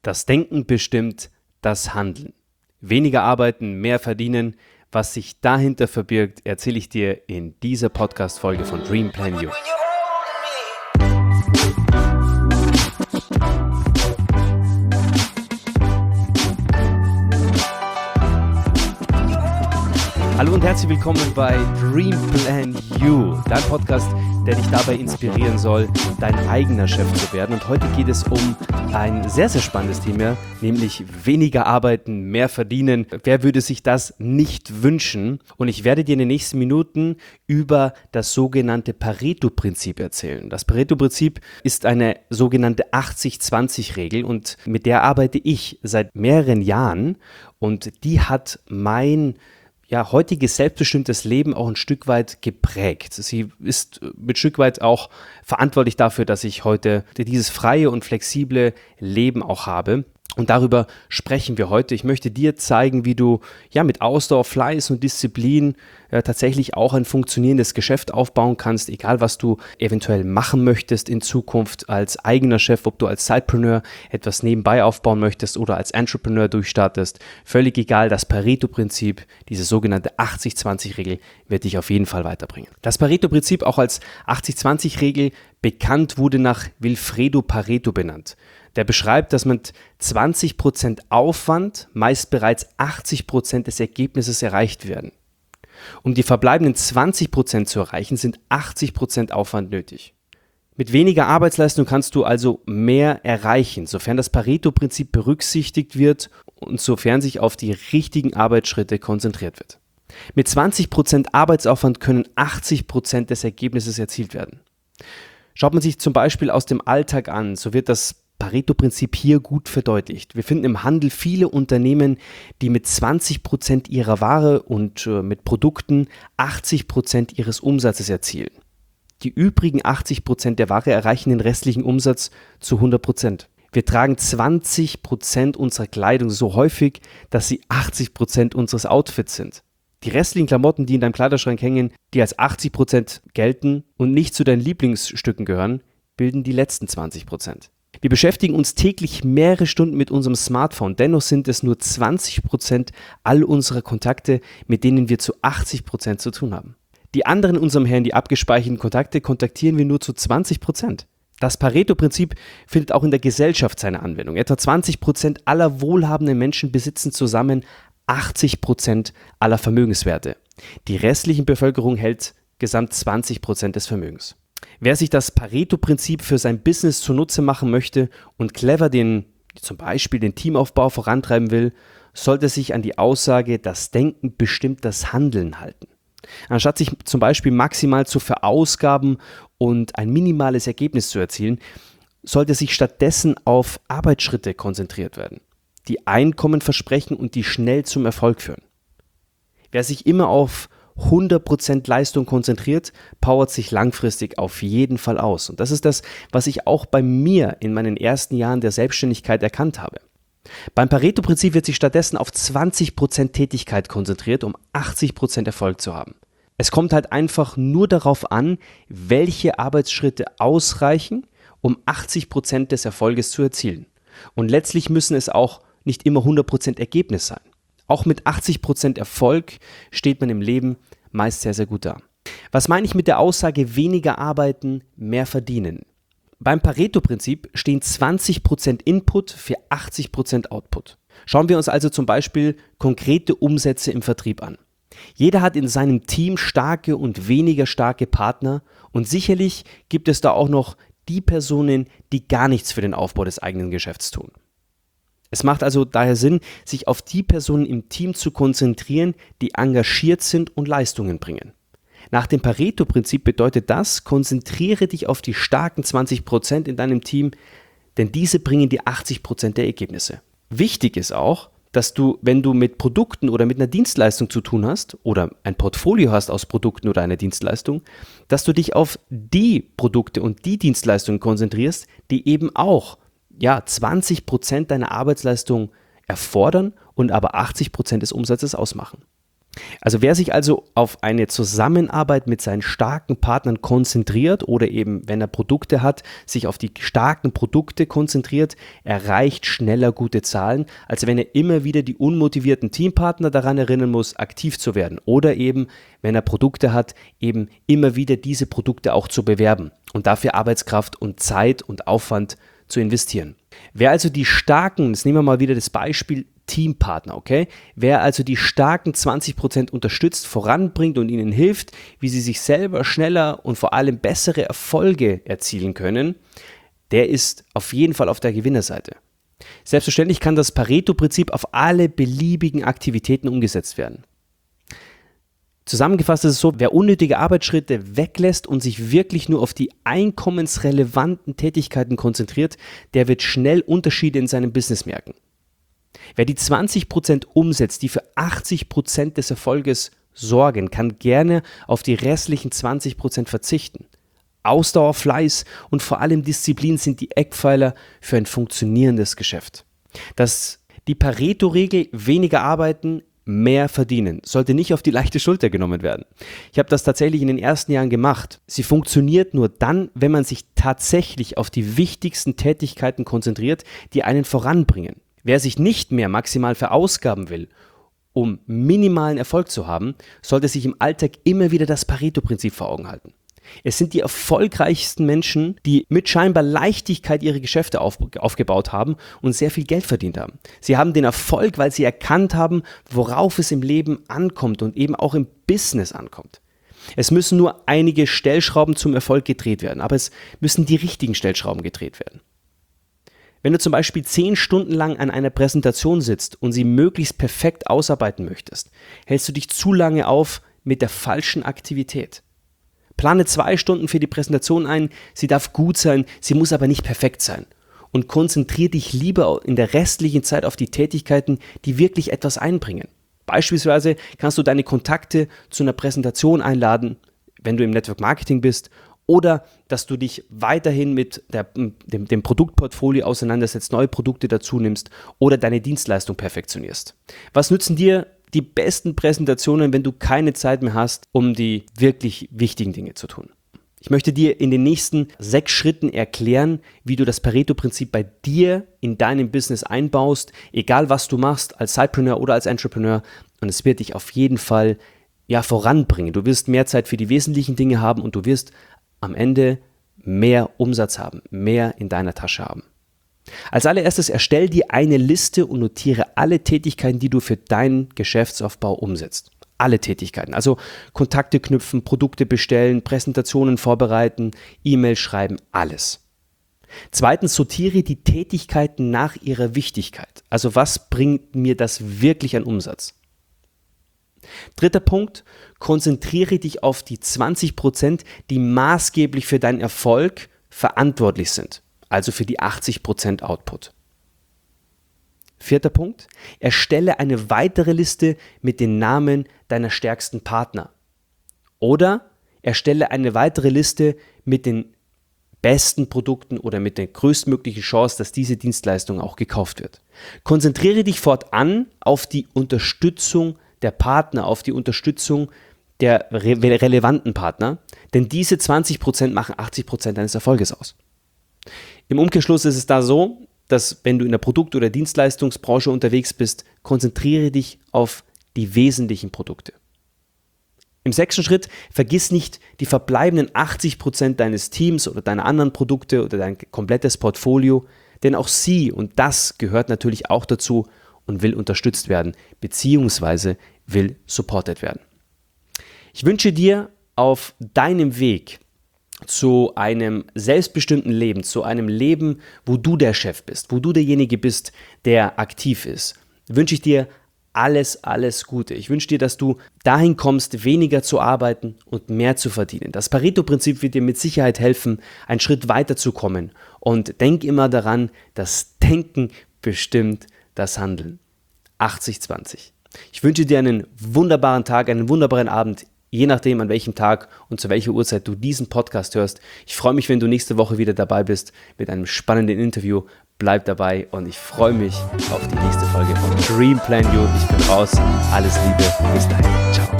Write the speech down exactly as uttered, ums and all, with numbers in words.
Das Denken bestimmt das Handeln. Weniger arbeiten, mehr verdienen. Was sich dahinter verbirgt, erzähle ich dir in dieser Podcast-Folge von Dream Plan You. Hallo und herzlich willkommen bei Dream Plan You, dein Podcast, der dich dabei inspirieren soll, dein eigener Chef zu werden. Und heute geht es um ein sehr, sehr spannendes Thema, nämlich weniger arbeiten, mehr verdienen. Wer würde sich das nicht wünschen? Und ich werde dir in den nächsten Minuten über das sogenannte Pareto-Prinzip erzählen. Das Pareto-Prinzip ist eine sogenannte achtzig zwanzig Regel und mit der arbeite ich seit mehreren Jahren und die hat mein ja, heutiges selbstbestimmtes Leben auch ein Stück weit geprägt. Sie ist mit Stück weit auch verantwortlich dafür, dass ich heute dieses freie und flexible Leben auch habe. Und darüber sprechen wir heute. Ich möchte dir zeigen, wie du ja mit Ausdauer, Fleiß und Disziplin ja, tatsächlich auch ein funktionierendes Geschäft aufbauen kannst, egal was du eventuell machen möchtest in Zukunft als eigener Chef, ob du als Sidepreneur etwas nebenbei aufbauen möchtest oder als Entrepreneur durchstartest. Völlig egal, das Pareto-Prinzip, diese sogenannte achtzig zwanzig Regel, wird dich auf jeden Fall weiterbringen. Das Pareto-Prinzip, auch als achtzig zwanzig Regel bekannt, wurde nach Vilfredo Pareto benannt. Der beschreibt, dass mit zwanzig Prozent Aufwand meist bereits achtzig Prozent des Ergebnisses erreicht werden. Um die verbleibenden zwanzig Prozent zu erreichen, sind achtzig Prozent Aufwand nötig. Mit weniger Arbeitsleistung kannst du also mehr erreichen, sofern das Pareto-Prinzip berücksichtigt wird und sofern sich auf die richtigen Arbeitsschritte konzentriert wird. Mit zwanzig Prozent Arbeitsaufwand können achtzig Prozent des Ergebnisses erzielt werden. Schaut man sich zum Beispiel aus dem Alltag an, so wird das Pareto-Prinzip hier gut verdeutlicht. Wir finden im Handel viele Unternehmen, die mit zwanzig Prozent ihrer Ware und äh, mit Produkten achtzig Prozent ihres Umsatzes erzielen. Die übrigen achtzig Prozent der Ware erreichen den restlichen Umsatz zu hundert Prozent. Wir tragen zwanzig Prozent unserer Kleidung so häufig, dass sie achtzig Prozent unseres Outfits sind. Die restlichen Klamotten, die in deinem Kleiderschrank hängen, die als achtzig Prozent gelten und nicht zu deinen Lieblingsstücken gehören, bilden die letzten zwanzig Prozent. Wir beschäftigen uns täglich mehrere Stunden mit unserem Smartphone, dennoch sind es nur zwanzig Prozent all unserer Kontakte, mit denen wir zu achtzig Prozent zu tun haben. Die anderen in unserem Handy abgespeicherten Kontakte kontaktieren wir nur zu zwanzig Prozent. Das Pareto-Prinzip findet auch in der Gesellschaft seine Anwendung. Etwa zwanzig Prozent aller wohlhabenden Menschen besitzen zusammen achtzig Prozent aller Vermögenswerte. Die restliche Bevölkerung hält gesamt zwanzig Prozent des Vermögens. Wer sich das Pareto-Prinzip für sein Business zunutze machen möchte und clever den, zum Beispiel den Teamaufbau vorantreiben will, sollte sich an die Aussage, das Denken bestimmt das Handeln halten. Anstatt sich zum Beispiel maximal zu verausgaben und ein minimales Ergebnis zu erzielen, sollte sich stattdessen auf Arbeitsschritte konzentriert werden, die Einkommen versprechen und die schnell zum Erfolg führen. Wer sich immer auf hundert Prozent Leistung konzentriert, powert sich langfristig auf jeden Fall aus. Und das ist das, was ich auch bei mir in meinen ersten Jahren der Selbstständigkeit erkannt habe. Beim Pareto-Prinzip wird sich stattdessen auf zwanzig Prozent Tätigkeit konzentriert, um achtzig Prozent Erfolg zu haben. Es kommt halt einfach nur darauf an, welche Arbeitsschritte ausreichen, um achtzig Prozent des Erfolges zu erzielen. Und letztlich müssen es auch nicht immer hundert Prozent Ergebnis sein. Auch mit achtzig Prozent Erfolg steht man im Leben meist sehr, sehr gut da. Was meine ich mit der Aussage, weniger arbeiten, mehr verdienen? Beim Pareto-Prinzip stehen zwanzig Prozent Input für achtzig Prozent Output. Schauen wir uns also zum Beispiel konkrete Umsätze im Vertrieb an. Jeder hat in seinem Team starke und weniger starke Partner und sicherlich gibt es da auch noch die Personen, die gar nichts für den Aufbau des eigenen Geschäfts tun. Es macht also daher Sinn, sich auf die Personen im Team zu konzentrieren, die engagiert sind und Leistungen bringen. Nach dem Pareto-Prinzip bedeutet das, konzentriere dich auf die starken zwanzig Prozent in deinem Team, denn diese bringen dir achtzig Prozent der Ergebnisse. Wichtig ist auch, dass du, wenn du mit Produkten oder mit einer Dienstleistung zu tun hast oder ein Portfolio hast aus Produkten oder einer Dienstleistung, dass du dich auf die Produkte und die Dienstleistungen konzentrierst, die eben auch ja, zwanzig Prozent deiner Arbeitsleistung erfordern und aber achtzig Prozent des Umsatzes ausmachen. Also wer sich also auf eine Zusammenarbeit mit seinen starken Partnern konzentriert oder eben, wenn er Produkte hat, sich auf die starken Produkte konzentriert, erreicht schneller gute Zahlen, als wenn er immer wieder die unmotivierten Teampartner daran erinnern muss, aktiv zu werden oder eben, wenn er Produkte hat, eben immer wieder diese Produkte auch zu bewerben und dafür Arbeitskraft und Zeit und Aufwand zu investieren. Wer also die starken, jetzt nehmen wir mal wieder das Beispiel Teampartner, okay? Wer also die starken zwanzig Prozent unterstützt, voranbringt und ihnen hilft, wie sie sich selber schneller und vor allem bessere Erfolge erzielen können, der ist auf jeden Fall auf der Gewinnerseite. Selbstverständlich kann das Pareto-Prinzip auf alle beliebigen Aktivitäten umgesetzt werden. Zusammengefasst ist es so, wer unnötige Arbeitsschritte weglässt und sich wirklich nur auf die einkommensrelevanten Tätigkeiten konzentriert, der wird schnell Unterschiede in seinem Business merken. Wer die zwanzig Prozent umsetzt, die für achtzig Prozent des Erfolges sorgen, kann gerne auf die restlichen zwanzig Prozent verzichten. Ausdauer, Fleiß und vor allem Disziplin sind die Eckpfeiler für ein funktionierendes Geschäft. Das, die Pareto-Regel, weniger arbeiten, mehr verdienen, sollte nicht auf die leichte Schulter genommen werden. Ich habe das tatsächlich in den ersten Jahren gemacht. Sie funktioniert nur dann, wenn man sich tatsächlich auf die wichtigsten Tätigkeiten konzentriert, die einen voranbringen. Wer sich nicht mehr maximal verausgaben will, um minimalen Erfolg zu haben, sollte sich im Alltag immer wieder das Pareto-Prinzip vor Augen halten. Es sind die erfolgreichsten Menschen, die mit scheinbar Leichtigkeit ihre Geschäfte auf, aufgebaut haben und sehr viel Geld verdient haben. Sie haben den Erfolg, weil sie erkannt haben, worauf es im Leben ankommt und eben auch im Business ankommt. Es müssen nur einige Stellschrauben zum Erfolg gedreht werden, aber es müssen die richtigen Stellschrauben gedreht werden. Wenn du zum Beispiel zehn Stunden lang an einer Präsentation sitzt und sie möglichst perfekt ausarbeiten möchtest, hältst du dich zu lange auf mit der falschen Aktivität. Plane zwei Stunden für die Präsentation ein, sie darf gut sein, sie muss aber nicht perfekt sein. Und konzentriere dich lieber in der restlichen Zeit auf die Tätigkeiten, die wirklich etwas einbringen. Beispielsweise kannst du deine Kontakte zu einer Präsentation einladen, wenn du im Network Marketing bist, oder dass du dich weiterhin mit der, dem, dem Produktportfolio auseinandersetzt, neue Produkte dazu nimmst oder deine Dienstleistung perfektionierst. Was nützen dir die besten Präsentationen, wenn du keine Zeit mehr hast, um die wirklich wichtigen Dinge zu tun? Ich möchte dir in den nächsten sechs Schritten erklären, wie du das Pareto-Prinzip bei dir in deinem Business einbaust, egal was du machst, als Sidepreneur oder als Entrepreneur. Und es wird dich auf jeden Fall ja, voranbringen. Du wirst mehr Zeit für die wesentlichen Dinge haben und du wirst am Ende mehr Umsatz haben, mehr in deiner Tasche haben. Als allererstes erstell dir eine Liste und notiere alle Tätigkeiten, die du für deinen Geschäftsaufbau umsetzt. Alle Tätigkeiten, also Kontakte knüpfen, Produkte bestellen, Präsentationen vorbereiten, E-Mails schreiben, alles. Zweitens, sortiere die Tätigkeiten nach ihrer Wichtigkeit. Also was bringt mir das wirklich an Umsatz? Dritter Punkt, konzentriere dich auf die zwanzig Prozent, die maßgeblich für deinen Erfolg verantwortlich sind, also für die achtzig Prozent Output. Vierter Punkt, erstelle eine weitere Liste mit den Namen deiner stärksten Partner. Oder erstelle eine weitere Liste mit den besten Produkten oder mit der größtmöglichen Chance, dass diese Dienstleistung auch gekauft wird. Konzentriere dich fortan auf die Unterstützung der Partner, auf die Unterstützung der re- relevanten Partner, denn diese zwanzig Prozent machen achtzig Prozent deines Erfolges aus. Im Umkehrschluss ist es da so, dass wenn du in der Produkt- oder Dienstleistungsbranche unterwegs bist, konzentriere dich auf die wesentlichen Produkte. Im sechsten Schritt, vergiss nicht die verbleibenden achtzig Prozent deines Teams oder deiner anderen Produkte oder dein komplettes Portfolio, denn auch sie, und das gehört natürlich auch dazu und will unterstützt werden, beziehungsweise will supported werden. Ich wünsche dir auf deinem Weg zu einem selbstbestimmten Leben, zu einem Leben, wo du der Chef bist, wo du derjenige bist, der aktiv ist, wünsche ich dir alles, alles Gute. Ich wünsche dir, dass du dahin kommst, weniger zu arbeiten und mehr zu verdienen. Das Pareto-Prinzip wird dir mit Sicherheit helfen, einen Schritt weiter zu kommen. Und denk immer daran, das Denken bestimmt das Handeln. achtzig zwanzig. Ich wünsche dir einen wunderbaren Tag, einen wunderbaren Abend, je nachdem, an welchem Tag und zu welcher Uhrzeit du diesen Podcast hörst. Ich freue mich, wenn du nächste Woche wieder dabei bist mit einem spannenden Interview. bleib dabei und ich freue mich auf die nächste Folge von Dream Plan You. Ich bin raus. Alles Liebe. Bis dahin. Ciao.